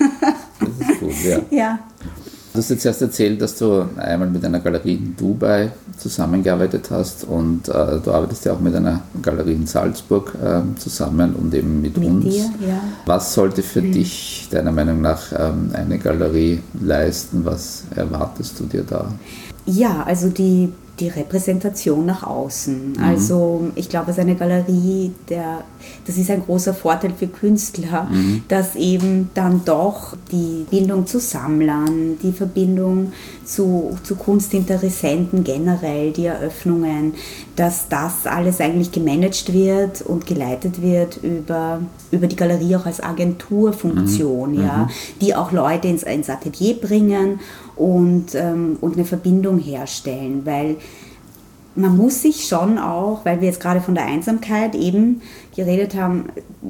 Das ist gut, ja. ja. Du hast jetzt erst erzählt, dass du einmal mit einer Galerie in Dubai zusammengearbeitet hast und äh, du arbeitest ja auch mit einer Galerie in Salzburg äh, zusammen und eben mit, mit uns. Dir, ja. Was sollte für mhm. dich deiner Meinung nach ähm, eine Galerie leisten? Was erwartest du dir da? Ja, also die, die Repräsentation nach außen. Mhm. Also ich glaube, es ist eine Galerie, der, das ist ein großer Vorteil für Künstler, mhm. dass eben dann doch die Bindung zu Sammlern, die Verbindung zu, zu Kunstinteressenten generell, die Eröffnungen, dass das alles eigentlich gemanagt wird und geleitet wird über, über die Galerie auch als Agenturfunktion, mhm. ja, die auch Leute ins, ins Atelier bringen und, ähm, und eine Verbindung herstellen, weil man muss sich schon auch, weil wir jetzt gerade von der Einsamkeit eben geredet haben,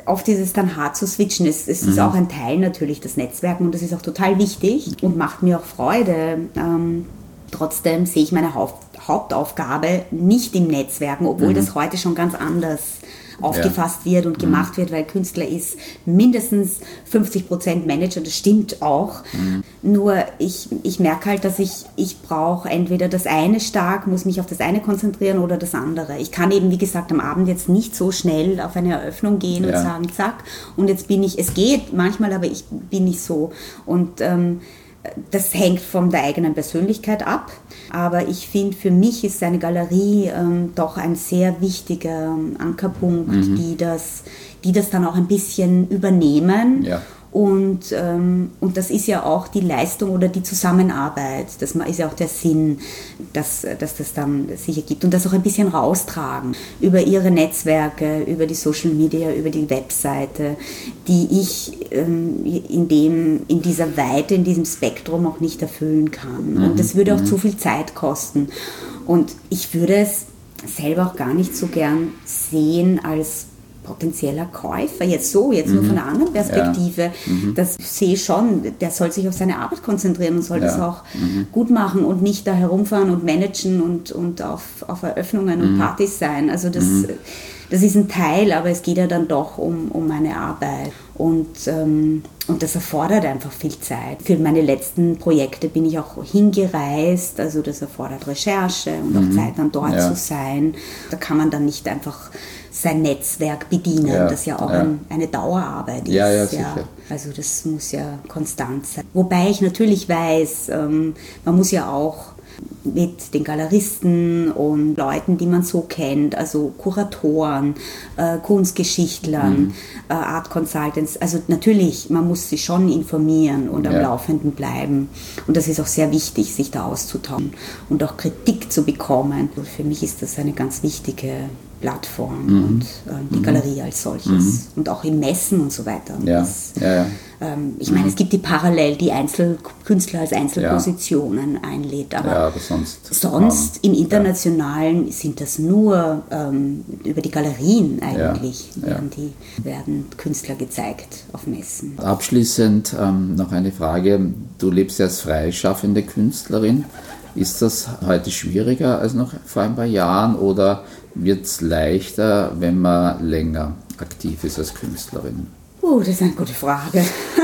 oft ist es dann hart zu switchen. Es, es mhm. ist auch ein Teil natürlich des Netzwerken und das ist auch total wichtig und macht mir auch Freude. Ähm, trotzdem sehe ich meine Haupt, Hauptaufgabe nicht im Netzwerken, obwohl mhm. das heute schon ganz anders aufgefasst ja. wird und gemacht mhm. wird, weil Künstler ist mindestens fünfzig Prozent Manager, das stimmt auch. Mhm. Nur ich, ich merke halt, dass ich, ich brauche entweder das eine stark, muss mich auf das eine konzentrieren oder das andere. Ich kann eben, wie gesagt, am Abend jetzt nicht so schnell auf eine Eröffnung gehen ja. und sagen, zack, und jetzt bin ich, es geht manchmal, aber ich bin nicht so. Und ähm, das hängt von der eigenen Persönlichkeit ab, aber ich finde, für mich ist eine Galerie ähm, doch ein sehr wichtiger ähm, Ankerpunkt, mhm. die, das, die das dann auch ein bisschen übernehmen. Ja. Und, ähm, und das ist ja auch die Leistung oder die Zusammenarbeit, das ist ja auch der Sinn, dass, dass das dann sich ergibt. Und das auch ein bisschen raustragen über ihre Netzwerke, über die Social Media, über die Webseite, die ich ähm, in, dem, in dieser Weite, in diesem Spektrum auch nicht erfüllen kann. Mhm. Und das würde auch mhm. zu viel Zeit kosten. Und ich würde es selber auch gar nicht so gern sehen als potenzieller Käufer, jetzt so, jetzt mhm. nur von einer anderen Perspektive, ja. mhm. das sehe ich schon, der soll sich auf seine Arbeit konzentrieren und soll ja. das auch mhm. gut machen und nicht da herumfahren und managen und, und auf, auf Eröffnungen mhm. und Partys sein. Also das, mhm. das ist ein Teil, aber es geht ja dann doch um, um meine Arbeit. Und, ähm, und das erfordert einfach viel Zeit. Für meine letzten Projekte bin ich auch hingereist, also das erfordert Recherche und mhm. auch Zeit, dann dort ja. zu sein. Da kann man dann nicht einfach sein Netzwerk bedienen, ja, das ja auch ja. Ein, eine Dauerarbeit ist. Ja, ja, sicher. Ja. Also das muss ja konstant sein. Wobei ich natürlich weiß, ähm, man muss ja auch mit den Galeristen und Leuten, die man so kennt, also Kuratoren, äh, Kunstgeschichtlern, mhm. äh, Art Consultants, also natürlich, man muss sich schon informieren und am ja. Laufenden bleiben. Und das ist auch sehr wichtig, sich da auszutauschen und auch Kritik zu bekommen. Und für mich ist das eine ganz wichtige Plattform mhm. und äh, die mhm. Galerie als solches mhm. und auch in Messen und so weiter. Und ja. das, ja, ja. Ähm, ich meine, mhm. es gibt die parallel, die Einzelkünstler als Einzelpositionen ja. einlädt, aber, ja, aber sonst, sonst im Internationalen ja. sind das nur ähm, über die Galerien eigentlich, ja. werden, die, werden Künstler gezeigt auf Messen. Abschließend ähm, noch eine Frage, du lebst ja als freischaffende Künstlerin, ist das heute schwieriger als noch vor ein paar Jahren oder wird es leichter, wenn man länger aktiv ist als Künstlerin? Uh, das ist eine gute Frage.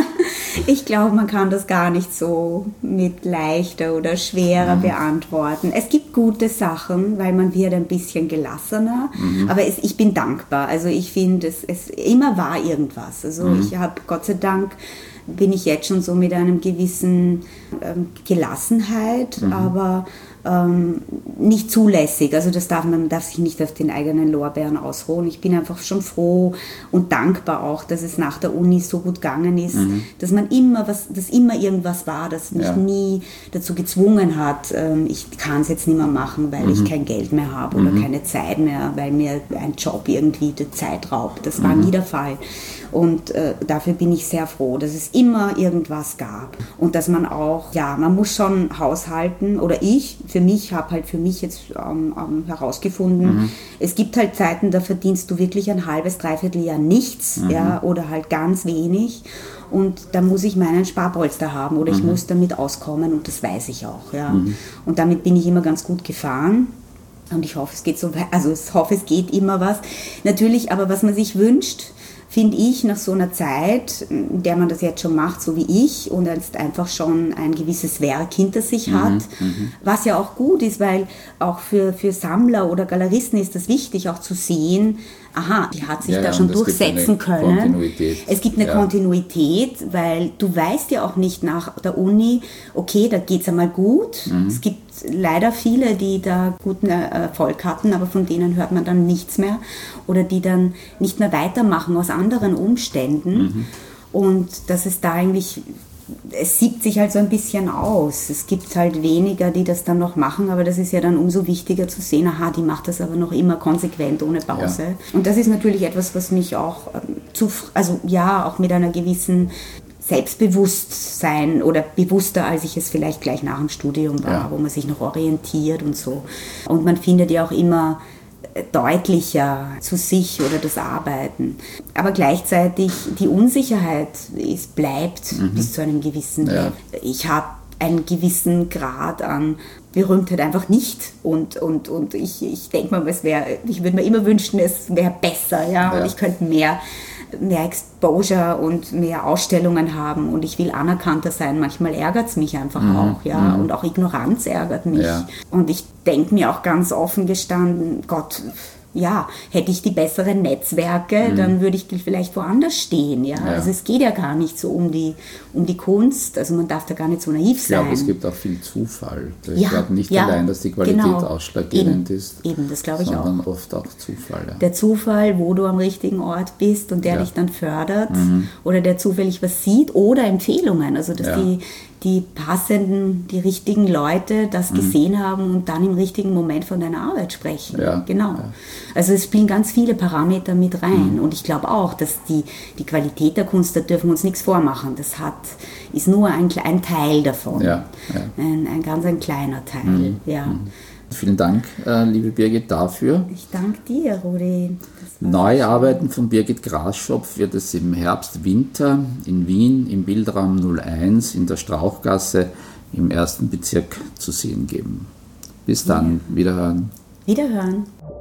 Ich glaube, man kann das gar nicht so mit leichter oder schwerer mhm. beantworten. Es gibt gute Sachen, weil man wird ein bisschen gelassener, mhm. aber es, ich bin dankbar. Also ich finde, es, es immer war irgendwas. Also mhm. ich habe, Gott sei Dank, bin ich jetzt schon so mit einem gewissen ähm, Gelassenheit, mhm. aber ähm, nicht zulässig. Also das darf man darf sich nicht auf den eigenen Lorbeeren ausruhen. Ich bin einfach schon froh und dankbar auch, dass es nach der Uni so gut gegangen ist, mhm. dass man immer was, dass immer irgendwas war, das mich ja. nie dazu gezwungen hat, ähm, ich kann es jetzt nicht mehr machen, weil mhm. ich kein Geld mehr habe oder mhm. keine Zeit mehr, weil mir ein Job irgendwie die Zeit raubt. Das war mhm. nie der Fall. Und äh, dafür bin ich sehr froh, dass es immer irgendwas gab. Und dass man auch, ja, man muss schon haushalten, oder ich, für mich, habe halt für mich jetzt ähm, ähm, herausgefunden, mhm. es gibt halt Zeiten, da verdienst du wirklich ein halbes, dreiviertel Jahr nichts, mhm. ja, oder halt ganz wenig. Und da muss ich meinen Sparpolster haben oder ich mhm. muss damit auskommen und das weiß ich auch, ja. Mhm. Und damit bin ich immer ganz gut gefahren. Und ich hoffe, es geht so weit, also ich hoffe, es geht immer was. Natürlich, aber was man sich wünscht, finde ich, nach so einer Zeit, in der man das jetzt schon macht, so wie ich, und jetzt einfach schon ein gewisses Werk hinter sich hat, mhm, was ja auch gut ist, weil auch für, für Sammler oder Galeristen ist das wichtig, auch zu sehen, aha, die hat sich ja, da ja, schon durchsetzen können. Es gibt eine ja. Kontinuität, weil du weißt ja auch nicht nach der Uni, okay, da geht es einmal gut. Mhm. Es gibt leider viele, die da guten Erfolg hatten, aber von denen hört man dann nichts mehr oder die dann nicht mehr weitermachen aus anderen Umständen. Mhm. Und dass es da eigentlich, es siebt sich halt so ein bisschen aus. Es gibt halt weniger, die das dann noch machen, aber das ist ja dann umso wichtiger zu sehen, aha, die macht das aber noch immer konsequent, ohne Pause. Ja. Und das ist natürlich etwas, was mich auch zu, also ja, auch mit einer gewissen Selbstbewusstsein oder bewusster, als ich es vielleicht gleich nach dem Studium war, ja. wo man sich noch orientiert und so. Und man findet ja auch immer deutlicher zu sich oder das Arbeiten. Aber gleichzeitig die Unsicherheit ist, bleibt mhm. bis zu einem gewissen ja. Level. Ich habe einen gewissen Grad an Berühmtheit einfach nicht. Und, und, und ich, ich denke mal, es wäre, ich würde mir immer wünschen, es wäre besser, ja, ja. und ich könnte mehr, mehr Exposure und mehr Ausstellungen haben und ich will anerkannter sein. Manchmal ärgert es mich einfach mhm. auch, ja, mhm. und auch Ignoranz ärgert mich. Ja. Und ich denke mir auch ganz offen gestanden, Gott, ja, hätte ich die besseren Netzwerke, mhm. dann würde ich vielleicht woanders stehen. Ja? Ja. Also es geht ja gar nicht so um die, um die Kunst, also man darf da gar nicht so naiv ich sein. Ich glaube, es gibt auch viel Zufall. Ich ja, glaube nicht ja, allein, dass die Qualität genau. ausschlaggebend eben, ist, eben, das glaube ich sondern auch. oft auch Zufall. Ja. Der Zufall, wo du am richtigen Ort bist und der ja. dich dann fördert mhm. oder der zufällig was sieht oder Empfehlungen, also dass ja. die, die passenden, die richtigen Leute das mhm. gesehen haben und dann im richtigen Moment von deiner Arbeit sprechen. Ja. Genau. Ja. Also es spielen ganz viele Parameter mit rein. Mhm. Und ich glaube auch, dass die, die Qualität der Kunst, da dürfen wir uns nichts vormachen. Das hat, ist nur ein, ein Teil davon. Ja. Ja. Ein, ein ganz ein kleiner Teil. Mhm. Ja. Mhm. Vielen Dank, äh, liebe Birgit, dafür. Ich danke dir, Rudi. Neue Arbeiten von Birgit Grasschopf wird es im Herbst, Winter in Wien im Bildraum null eins in der Strauchgasse im ersten Bezirk zu sehen geben. Bis dann, ja. Wiederhören. Wiederhören.